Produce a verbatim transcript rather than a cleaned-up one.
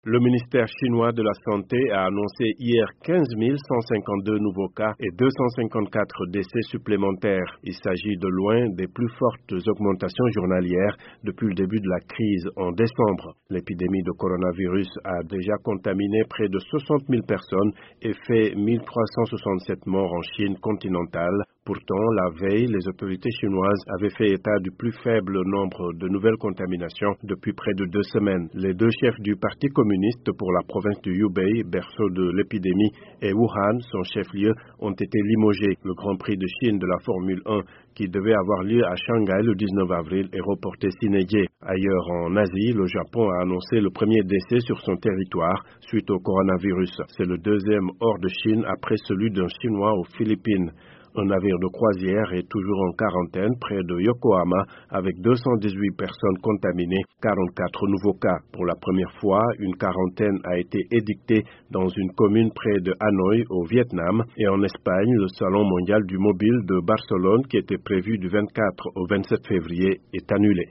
Le ministère chinois de la Santé a annoncé hier quinze mille cent cinquante-deux nouveaux cas et deux cent cinquante-quatre décès supplémentaires. Il s'agit de loin des plus fortes augmentations journalières depuis le début de la crise en décembre. L'épidémie de coronavirus a déjà contaminé près de soixante mille personnes et fait mille trois cent soixante-sept morts en Chine continentale. Pourtant, la veille, les autorités chinoises avaient fait état du plus faible nombre de nouvelles contaminations depuis près de deux semaines. Les deux chefs du Parti communiste pour la province du Hubei, berceau de l'épidémie, et Wuhan, son chef-lieu, ont été limogés. Le Grand Prix de Chine de la Formule un, qui devait avoir lieu à Shanghai le dix-neuf avril, est reporté sine die. Ailleurs en Asie, le Japon a annoncé le premier décès sur son territoire suite au coronavirus. C'est le deuxième hors de Chine après celui d'un Chinois aux Philippines. Un navire de croisière est toujours en quarantaine près de Yokohama avec deux cent dix-huit personnes contaminées, quarante-quatre nouveaux cas. Pour la première fois, une quarantaine a été édictée dans une commune près de Hanoï au Vietnam. Et en Espagne, le Salon mondial du mobile de Barcelone, qui était prévu du vingt-quatre au vingt-sept février, est annulé.